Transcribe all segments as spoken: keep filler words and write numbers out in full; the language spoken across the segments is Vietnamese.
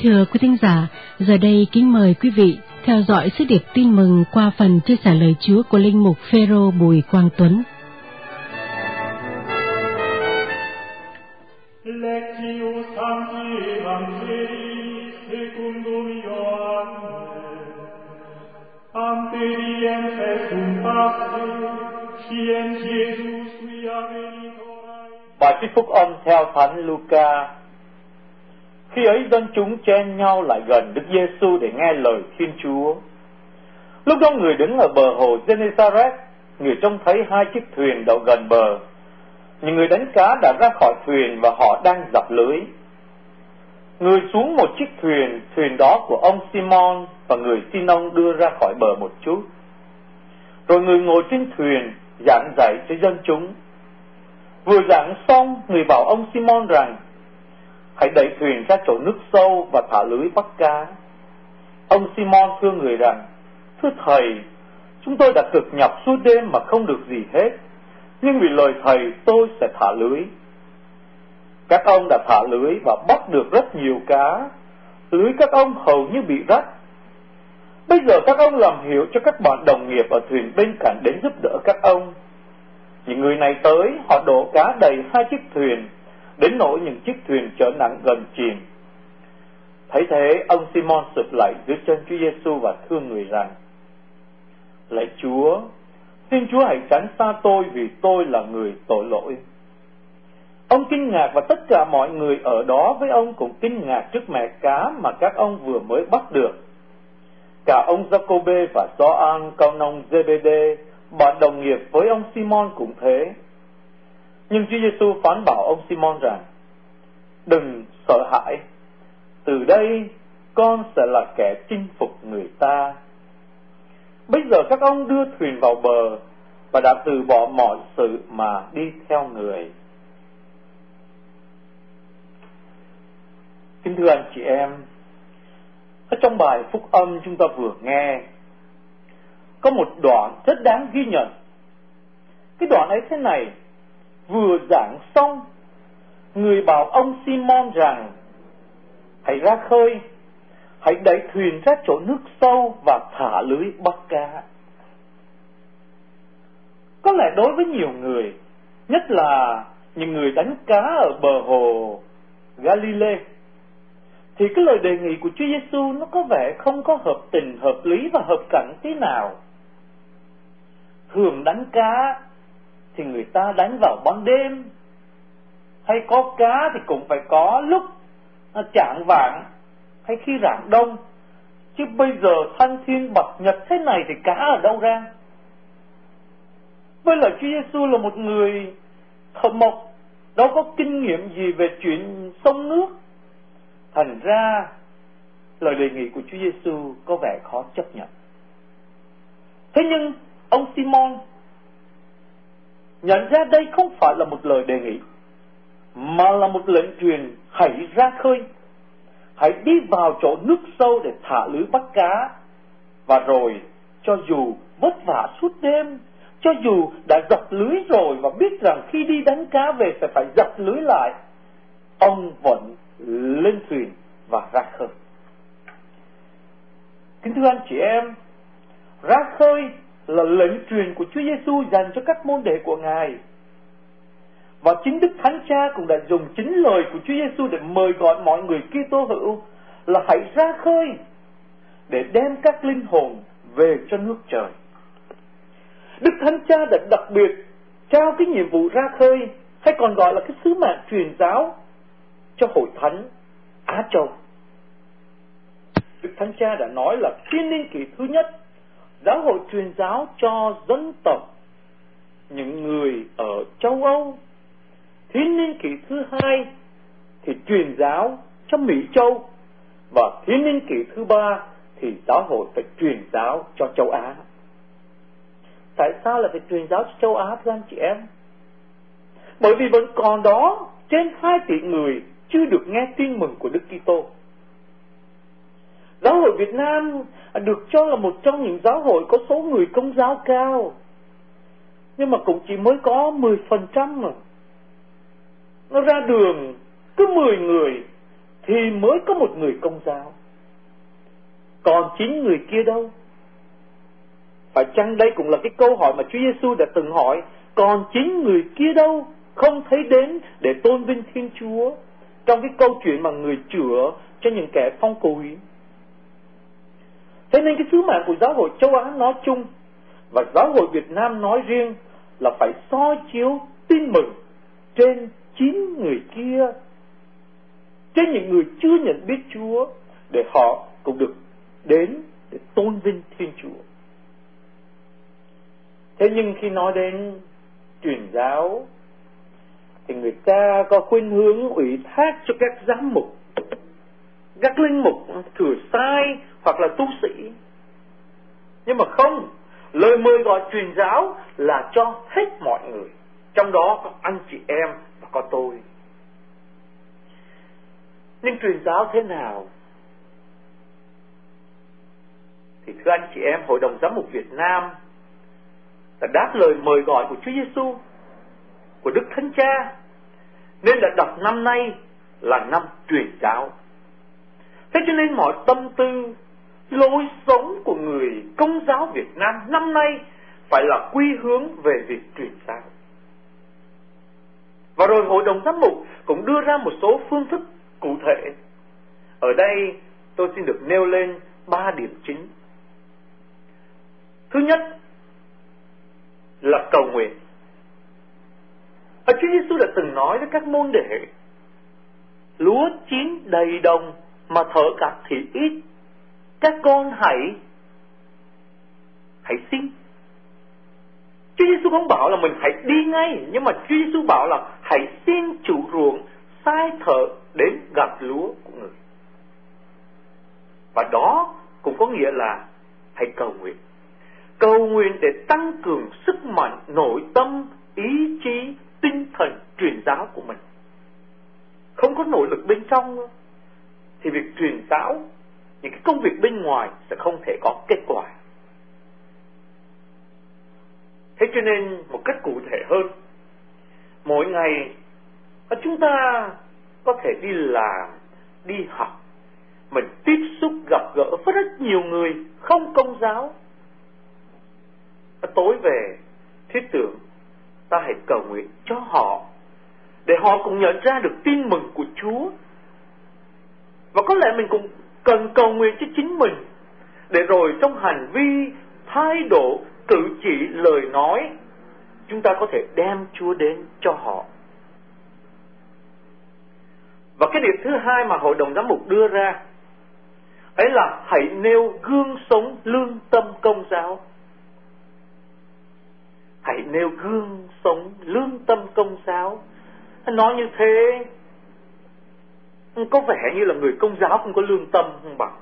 thưa quý thính giả, giờ đây kính mời quý vị theo dõi sứ điệp tin mừng qua phần chia sẻ lời Chúa của Linh mục Phêrô Bùi Quang Tuấn. Bài trích phúc âm theo Thánh Luca. Khi ấy dân chúng chen nhau lại gần Đức Giêsu để nghe lời Thiên Chúa. Lúc đó người đứng ở bờ hồ Genesaret, người trông thấy hai chiếc thuyền đậu gần bờ. Những người đánh cá đã ra khỏi thuyền và họ đang giặt lưới. Người xuống một chiếc thuyền, thuyền đó của ông Simon, và người xin ông đưa ra khỏi bờ một chút. Rồi người ngồi trên thuyền giảng dạy cho dân chúng. Vừa giảng xong, người bảo ông Simon rằng: hãy đẩy thuyền ra chỗ nước sâu và thả lưới bắt cá. Ông Simon thưa người rằng: thưa thầy, chúng tôi đã cực nhọc suốt đêm mà không được gì hết, nhưng vì lời thầy tôi sẽ thả lưới. Các ông đã thả lưới và bắt được rất nhiều cá. Lưới các ông hầu như bị rách. Bây giờ các ông làm hiệu cho các bạn đồng nghiệp ở thuyền bên cạnh đến giúp đỡ các ông. Những người này tới, họ đổ cá đầy hai chiếc thuyền, đến nỗi những chiếc thuyền chở nặng gần chìm. Thấy thế, ông Simon sụp lạy dưới chân Chúa Giêsu và thưa người rằng: lạy Chúa, xin Chúa hãy tránh xa tôi vì tôi là người tội lỗi. Ông kinh ngạc và tất cả mọi người ở đó với ông cũng kinh ngạc trước mẻ cá mà các ông vừa mới bắt được. Cả ông Giacôbê và Gioan, con ông Giê-bê-đê, bạn đồng nghiệp với ông Simon cũng thế. Nhưng Chúa Giêsu phán bảo ông Simon rằng: đừng sợ hãi, từ đây con sẽ là kẻ chinh phục người ta. Bây giờ các ông đưa thuyền vào bờ và đã từ bỏ mọi sự mà đi theo người. Kính thưa anh chị em, ở trong bài phúc âm chúng ta vừa nghe, có một đoạn rất đáng ghi nhận. Cái đoạn ấy thế này: vừa giảng xong, người bảo ông Simon rằng: hãy ra khơi, hãy đẩy thuyền ra chỗ nước sâu và thả lưới bắt cá. Có lẽ đối với nhiều người, nhất là những người đánh cá ở bờ hồ Galilee, thì cái lời đề nghị của Chúa Giêsu nó có vẻ không có hợp tình, hợp lý và hợp cảnh tí nào. Thường đánh cá thì người ta đánh vào ban đêm, hay có cá thì cũng phải có lúc chạng vạng hay khi rạng đông, chứ bây giờ thanh thiên bạch nhật thế này thì cá ở đâu ra? Với lại Chúa Giêsu là một người thợ mộc, đâu có kinh nghiệm gì về chuyện sông nước. Thành ra lời đề nghị của Chúa Giêsu có vẻ khó chấp nhận. Thế nhưng ông Simon nhận ra đây không phải là một lời đề nghị, mà là một lệnh truyền: hãy ra khơi, hãy đi vào chỗ nước sâu để thả lưới bắt cá. Và rồi, cho dù vất vả suốt đêm, cho dù đã giặt lưới rồi và biết rằng khi đi đánh cá về sẽ phải giặt lưới lại, ông vẫn lên thuyền và ra khơi. Kính thưa anh chị em, ra khơi là lệnh truyền của Chúa Giêsu dành cho các môn đệ của Ngài. Và chính Đức Thánh Cha cũng đã dùng chính lời của Chúa Giêsu để mời gọi mọi người Kitô hữu là hãy ra khơi để đem các linh hồn về cho nước trời. Đức Thánh Cha đã đặc biệt trao cái nhiệm vụ ra khơi, hay còn gọi là cái sứ mạng truyền giáo, cho hội thánh Á Châu. Đức Thánh Cha đã nói là thiên niên kỷ thứ nhất, giáo hội truyền giáo cho dân tộc, những người ở châu Âu. Thiên niên kỷ thứ hai thì truyền giáo cho Mỹ Châu, và thiên niên kỷ thứ ba thì giáo hội phải truyền giáo cho châu Á. Tại sao lại phải truyền giáo cho châu Á thưa anh chị em? Bởi vì vẫn còn đó trên hai tỷ người chưa được nghe tin mừng của Đức Kitô. Giáo hội Việt Nam được cho là một trong những giáo hội có số người Công giáo cao, nhưng mà cũng chỉ mới có mười phần trăm mà. Nó ra đường cứ mười người thì mới có một người công giáo. Còn chín người kia đâu? Phải chăng đây cũng là cái câu hỏi mà Chúa Giêsu đã từng hỏi? Còn chín người kia đâu? Không thấy đến để tôn vinh Thiên Chúa trong cái câu chuyện mà người chữa cho những kẻ phong cùi. Thế nên cái sứ mạng của giáo hội châu Á nói chung và giáo hội Việt Nam nói riêng là phải soi chiếu tin mừng trên chín người kia, trên những người chưa nhận biết Chúa, để họ cũng được đến để tôn vinh Thiên Chúa. Thế nhưng khi nói đến truyền giáo thì người ta có khuynh hướng ủy thác cho các giám mục, các linh mục thừa sai hoặc là tu sĩ. Nhưng mà không, lời mời gọi truyền giáo là cho hết mọi người, trong đó có anh chị em và có tôi. Nhưng truyền giáo thế nào? Thì thưa anh chị em, Hội đồng Giám mục Việt Nam đã đáp lời mời gọi của Chúa Giêsu, của Đức Thánh Cha, nên đã đặt năm nay là năm truyền giáo. Thế cho nên mọi tâm tư, lối sống của người Công giáo Việt Nam năm nay phải là quy hướng về việc truyền giáo. Và rồi Hội đồng Giám mục cũng đưa ra một số phương thức cụ thể. Ở đây tôi xin được nêu lên ba điểm chính. Thứ nhất là cầu nguyện. Ở Chúa Giêsu đã từng nói với các môn đệ: lúa chín đầy đồng mà thợ gặt thì ít, các con hãy hãy xin. Chúa Giêsu không bảo là mình hãy đi ngay, nhưng mà Chúa Giêsu bảo là hãy xin chủ ruộng sai thợ đến gặt lúa của người. Và đó cũng có nghĩa là hãy cầu nguyện. Cầu nguyện để tăng cường sức mạnh nội tâm, ý chí, tinh thần truyền giáo của mình. Không có nội lực bên trong thì việc truyền giáo, những cái công việc bên ngoài sẽ không thể có kết quả. Thế cho nên một cách cụ thể hơn, mỗi ngày chúng ta có thể đi làm, đi học, mình tiếp xúc gặp gỡ với rất nhiều người không công giáo. Tối về thiết tưởng ta hãy cầu nguyện cho họ, để họ cũng nhận ra được tin mừng của Chúa. Và có lẽ mình cũng cần cầu nguyện cho chính mình, để rồi trong hành vi, thái độ, cử chỉ, lời nói, chúng ta có thể đem Chúa đến cho họ. Và cái điểm thứ hai mà Hội đồng Giám mục đưa ra ấy là hãy nêu gương sống lương tâm công giáo. Hãy nêu gương sống lương tâm công giáo. Nói như thế có vẻ như là người công giáo không có lương tâm không bằng.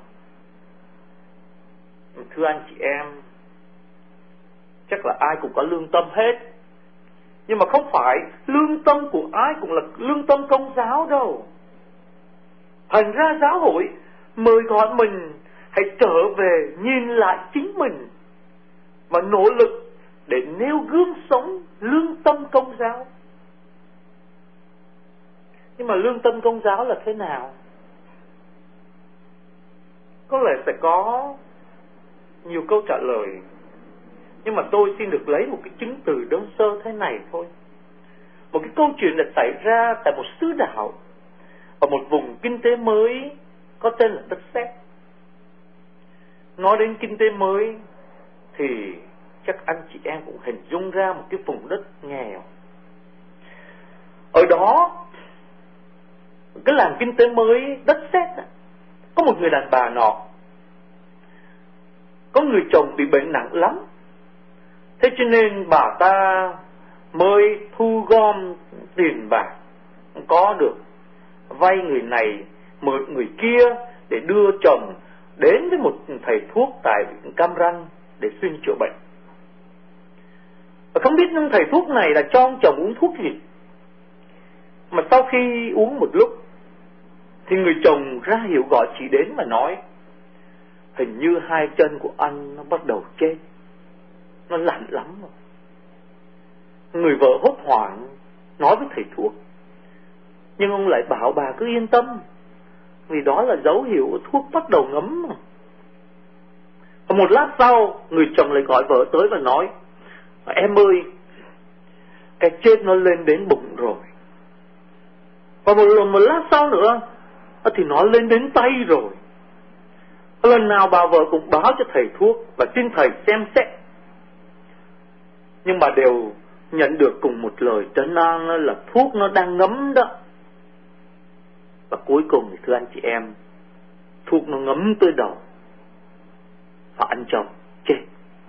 Thưa anh chị em, chắc là ai cũng có lương tâm hết, nhưng mà không phải lương tâm của ai cũng là lương tâm công giáo đâu. Thành ra giáo hội mời gọi mình hãy trở về nhìn lại chính mình và nỗ lực để nêu gương sống lương tâm công giáo. Nhưng mà lương tâm công giáo là thế nào? Có lẽ sẽ có nhiều câu trả lời, nhưng mà tôi xin được lấy một cái chứng từ đơn sơ thế này thôi. Một cái câu chuyện đã xảy ra tại một xứ đạo ở một vùng kinh tế mới có tên là đất sét. Nói đến kinh tế mới thì chắc anh chị em cũng hình dung ra một cái vùng đất nghèo. Ở đó, cái làng kinh tế mới đất sét, có một người đàn bà nọ, có người chồng bị bệnh nặng lắm. Thế cho nên bà ta mới thu gom tiền bạc có được, vay người này mượn người kia để đưa chồng đến với một thầy thuốc tại Cam Ranh để xin chữa bệnh. Và không biết thầy thuốc này là cho ông chồng uống thuốc gì, mà sau khi uống một lúc thì người chồng ra hiệu gọi chị đến mà nói: hình như hai chân của anh nó bắt đầu chết, nó lạnh lắm rồi. Người vợ hốt hoảng nói với thầy thuốc, nhưng ông lại bảo bà cứ yên tâm, vì đó là dấu hiệu thuốc bắt đầu ngấm. Và một lát sau, người chồng lại gọi vợ tới và nói: em ơi, cái chết nó lên đến bụng rồi. Và một, một lát sau nữa thì nó lên đến tay rồi. Lần nào bà vợ cũng báo cho thầy thuốc và xin thầy xem xét, nhưng mà đều nhận được cùng một lời trấn an là thuốc nó đang ngấm đó. Và cuối cùng thì thưa anh chị em, thuốc nó ngấm tới đầu và anh chồng chết.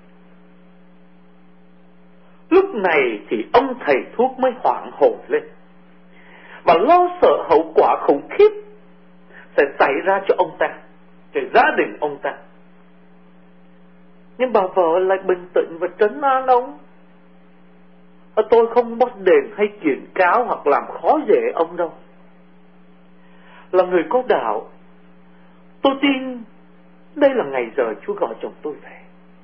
Lúc này thì ông thầy thuốc mới hoảng hồn lên và lo sợ hậu quả khủng khiếp sẽ xảy ra cho ông ta, cho gia đình ông ta. Nhưng bà vợ lại bình tĩnh và trấn an ông: tôi không bắt đền hay kiện cáo hoặc làm khó dễ ông đâu. Là người có đạo, tôi tin đây là ngày giờ Chúa gọi chồng tôi về.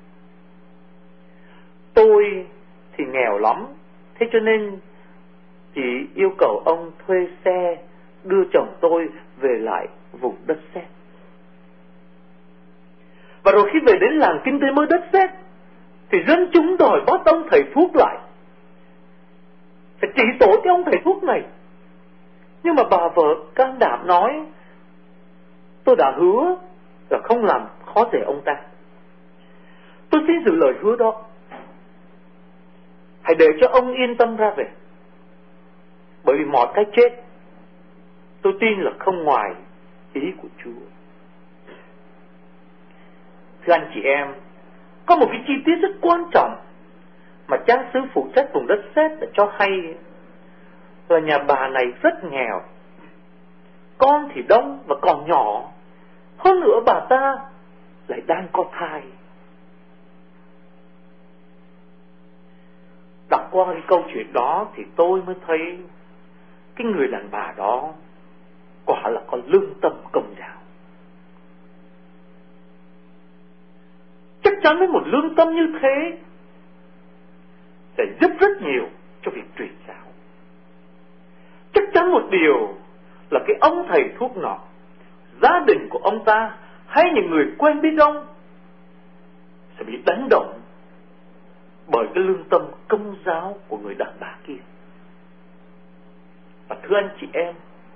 Tôi thì nghèo lắm, thế cho nên chỉ yêu cầu ông thuê xe đưa chồng tôi về lại vùng đất sét. Và rồi khi về đến làng kinh tế mới đất sét thì dân chúng đòi bắt ông thầy thuốc lại, phải trị tội cái ông thầy thuốc này. Nhưng mà bà vợ can đảm nói: tôi đã hứa là không làm khó dễ ông ta. Tôi xin giữ lời hứa đó. Hãy để cho ông yên tâm ra về. Bởi vì mọi cái chết tôi tin là không ngoài ý của Chúa. Thưa anh chị em, có một cái chi tiết rất quan trọng mà cha xứ phụ trách vùng đất sét đã cho hay, là nhà bà này rất nghèo, con thì đông và còn nhỏ, hơn nữa bà ta lại đang có thai. Đọc qua cái câu chuyện đó thì tôi mới thấy cái người đàn bà đó quả là có lương tâm công giáo. Chắc chắn với một lương tâm như thế sẽ giúp rất nhiều cho việc truyền giáo. Chắc chắn một điều là cái ông thầy thuốc nọ, gia đình của ông ta hay những người quen biết ông sẽ bị đánh động bởi cái lương tâm công giáo của người đàn bà kia. Và thưa anh chị em,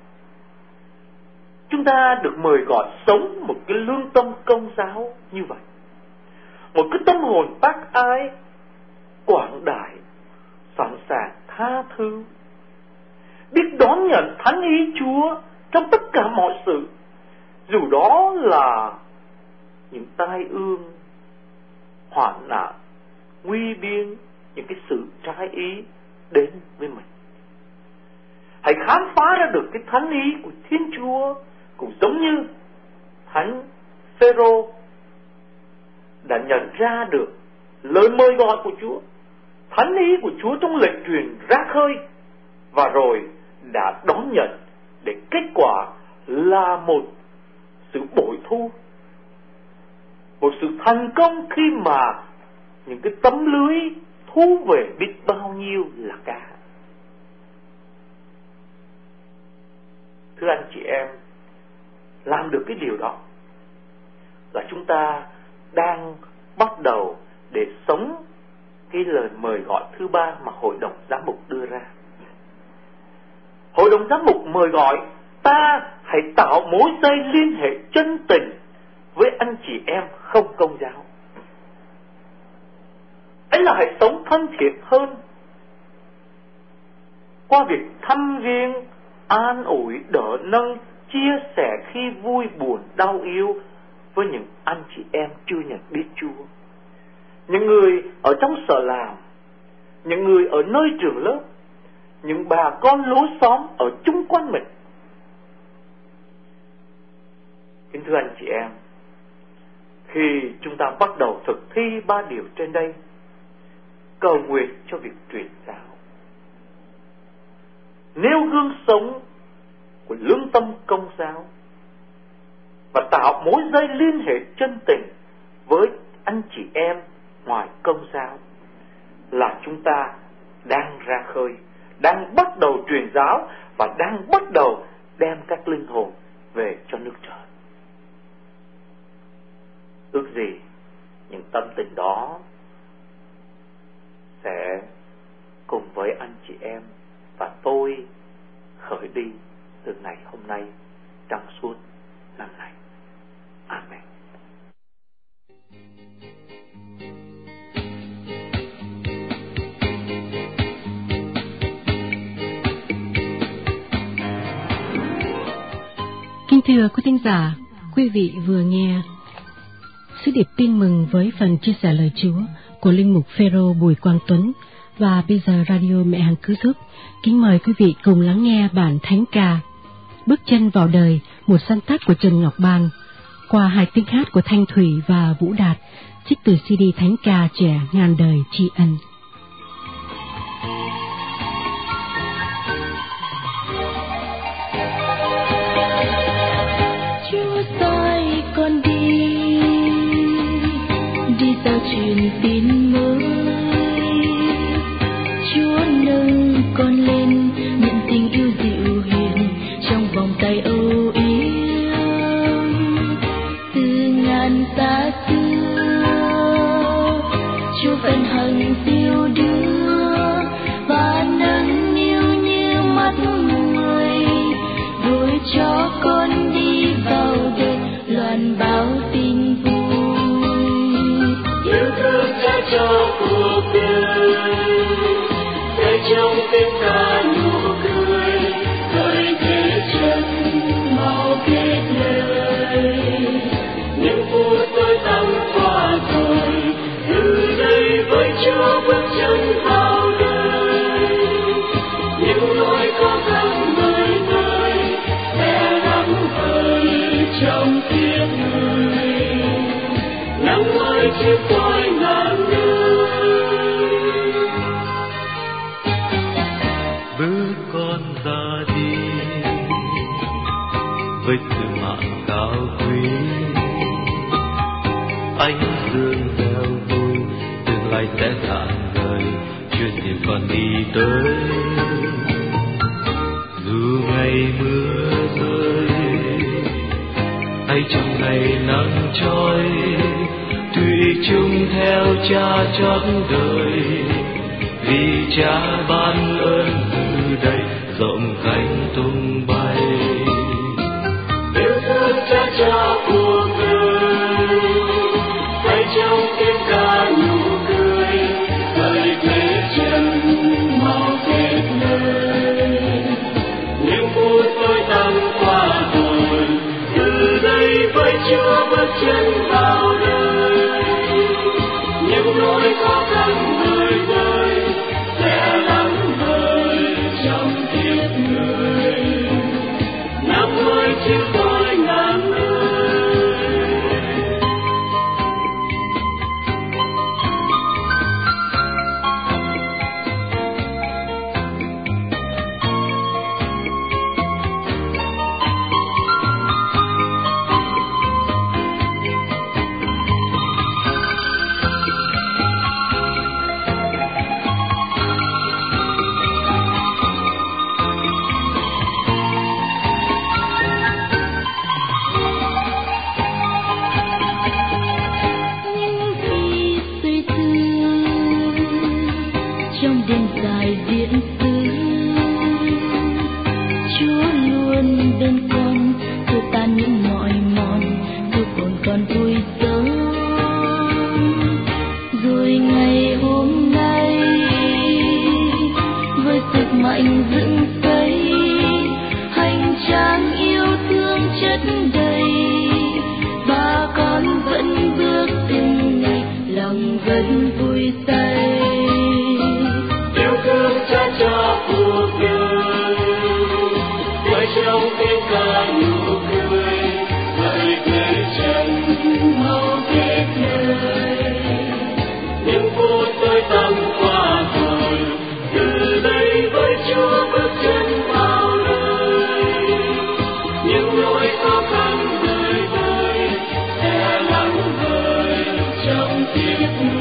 chúng ta được mời gọi sống một cái lương tâm công giáo như vậy, một cái tâm hồn bác ái, quảng đại, sẵn sàng tha thứ, biết đón nhận thánh ý Chúa trong tất cả mọi sự, dù đó là những tai ương, hoạn nạn, nguy biên, những cái sự trái ý đến với mình. Hãy khám phá ra được cái thánh ý của Thiên Chúa, cũng giống như Thánh Phêrô đã nhận ra được lời mời gọi của Chúa, thánh ý của Chúa trong lệnh truyền ra khơi, và rồi đã đón nhận, để kết quả là một sự bội thu, một sự thành công khi mà những cái tấm lưới thu về biết bao nhiêu là cá. Thưa anh chị em, làm được cái điều đó là chúng ta đang bắt đầu để sống cái lời mời gọi thứ ba mà Hội đồng Giám mục đưa ra. Hội đồng Giám mục mời gọi ta hãy tạo mối dây liên hệ chân tình với anh chị em không công giáo. Ấy là hãy sống thân thiện hơn qua việc thăm viếng, an ủi, đỡ nâng, chia sẻ khi vui buồn đau yếu với những anh chị em chưa nhận biết Chúa, những người ở trong sở làm, những người ở nơi trường lớp, những bà con lối xóm ở chung quanh mình. Kính thưa anh chị em, khi chúng ta bắt đầu thực thi ba điều trên đây, cầu nguyện cho việc truyền giáo, nêu gương sống của lương tâm công giáo, và tạo mối dây liên hệ chân tình với anh chị em ngoài công giáo, là chúng ta đang ra khơi, đang bắt đầu truyền giáo và đang bắt đầu đem các linh hồn về cho nước trời. Ước gì những tâm tình đó sẽ cùng với anh chị em và tôi khởi đi từ ngày hôm nay trong suốt năm này. Amen. Kính thưa quý thính giả, quý vị vừa nghe sứ điệp tin mừng với phần chia sẻ lời Chúa của linh mục Phêrô Bùi Quang Tuấn. Và bây giờ Radio Mẹ Hằng Cứu Giúp kính mời quý vị cùng lắng nghe bản thánh ca Bước chân vào đời, một sáng tác của Trần Ngọc Ban qua hai tiếng hát của Thanh Thủy và Vũ Đạt, trích từ xê đê thánh ca Trẻ Ngàn Đời Tri Ân. Chúa sai con đi, đi giao truyền tin mới. Chúa nâng con lên, nhận tình yêu dịu hiền trong vòng tay âu yếm. Từ ngàn xa xưa, Chúa vẫn hằng yêu đưa và nâng niu như mắt người, rồi cho con đi vào đời loan báo tin vui. Yêu thương cha cho cuộc đời, trong tiếng ca nụ cười, lời thế chân mau kết lời. Những phút tôi tâm qua rồi, từ đây với Chúa bước chân vào đời. Những nỗi khó khăn mới vơi sẽ lắng vơi trong kiếp người. Nắng ơi chiếu tôi ngàn nơi. Bước con ra đi với sự mạng cao quý, ánh dương theo vui, tương lai sẽ rạng ngời, chuyên tìm con đi tới. Dù ngày mưa rơi hay trong ngày nắng trói, thủy chung theo cha chót đời, vì cha ban ơn từ đây rộng cánh tung bay. Yêu thương cha cho cuộc đời, tay trong tiếng ca nụ cười, lời thế chân mau kết lời. Những phút tôi tâm qua rồi, từ đây với Chúa bước chân vào đời. Những nỗi khó khăn vơi vơi sẽ lắng vơi trong kiếp người. Nắng ơi chiếu tôi ngàn nơi. Trong kiếp